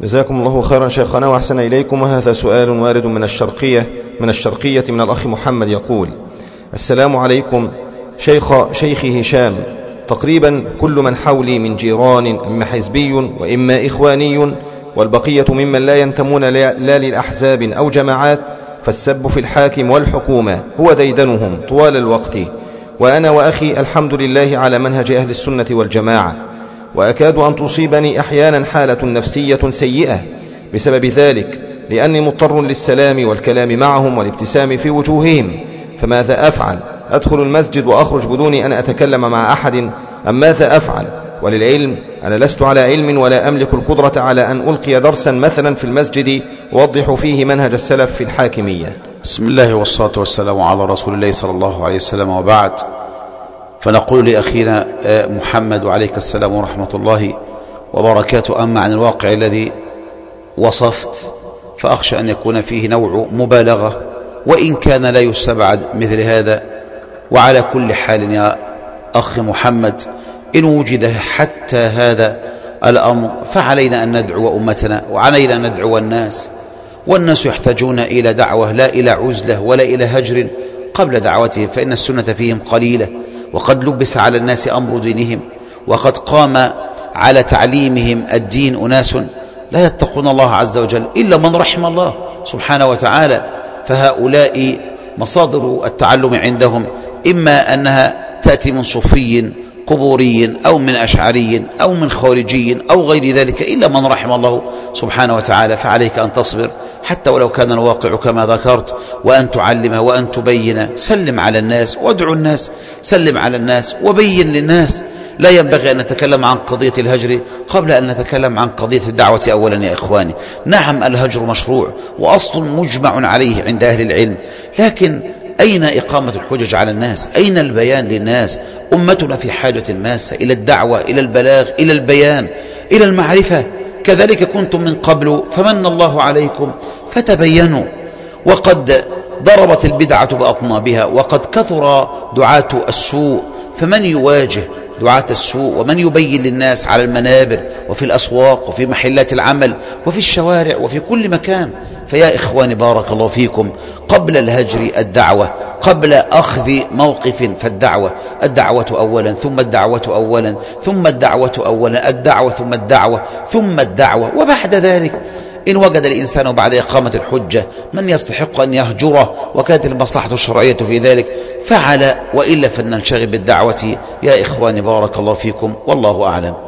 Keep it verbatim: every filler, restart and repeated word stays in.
جزاكم الله خيرا شيخنا وأحسن إليكم. وهذا سؤال وارد من الشرقية من الشرقية من الأخ محمد يقول: السلام عليكم شيخ شيخي هشام، تقريبا كل من حولي من جيران إما حزبي وإما إخواني، والبقية ممن لا ينتمون لا للأحزاب أو جماعات، فالسب في الحاكم والحكومة هو ديدنهم طوال الوقت، وأنا وأخي الحمد لله على منهج أهل السنة والجماعة، وأكاد أن تصيبني أحيانا حالة نفسية سيئة بسبب ذلك، لأني مضطر للسلام والكلام معهم والابتسام في وجوههم، فماذا أفعل؟ أدخل المسجد وأخرج بدون أن أتكلم مع أحد أم ماذا أفعل؟ وللعلم أنا لست على علم ولا أملك القدرة على أن ألقي درسا مثلا في المسجد أوضح فيه منهج السلف في الحاكمية. بسم الله والصلاة والسلام على رسول الله صلى الله عليه وسلم، وبعد، فنقول لأخينا محمد وعليك السلام ورحمة الله وبركاته: أما عن الواقع الذي وصفت فأخشى أن يكون فيه نوع مبالغة، وإن كان لا يستبعد مثل هذا. وعلى كل حال يا أخي محمد، إن وجد حتى هذا الأمر فعلينا أن ندعو أمتنا، وعلينا أن ندعو الناس، والناس يحتاجون إلى دعوة لا إلى عزلة ولا إلى هجر قبل دعوتهم، فإن السنة فيهم قليلة، وقد لبس على الناس أمر دينهم، وقد قام على تعليمهم الدين أناس لا يتقون الله عز وجل إلا من رحم الله سبحانه وتعالى، فهؤلاء مصادر التعلم عندهم إما أنها تأتي من صوفي قبوري أو من أشعري أو من خارجي أو غير ذلك إلا من رحم الله سبحانه وتعالى. فعليك أن تصبر حتى ولو كان الواقع كما ذكرت، وأن تعلم وأن تبين. سلم على الناس وادعو الناس، سلم على الناس وبين للناس. لا ينبغي أن نتكلم عن قضية الهجر قبل أن نتكلم عن قضية الدعوة أولا يا إخواني. نعم الهجر مشروع وأصل مجمع عليه عند أهل العلم، لكن أين إقامة الحجج على الناس؟ أين البيان للناس؟ أمتنا في حاجة ماسة إلى الدعوة، إلى البلاغ، إلى البيان، إلى المعرفة. كذلك كنتم من قبل فمن الله عليكم فتبينوا. وقد ضربت البدعة بأطنابها، وقد كثر دعاة السوء، فمن يواجه دعاة السوء ومن يبين للناس على المنابر وفي الأسواق وفي محلات العمل وفي الشوارع وفي كل مكان؟ فيا إخواني بارك الله فيكم، قبل الهجر الدعوة، قبل أخذ موقف فالدعوة. الدعوة أولا ثم الدعوة أولا ثم الدعوة أولا الدعوة ثم الدعوة ثم الدعوة. وبعد ذلك إن وجد الإنسان بعد إقامة الحجة من يستحق أن يهجره وكانت المصلحة الشرعية في ذلك فعل، وإلا فلننشغل بالدعوة يا إخواني بارك الله فيكم، والله أعلم.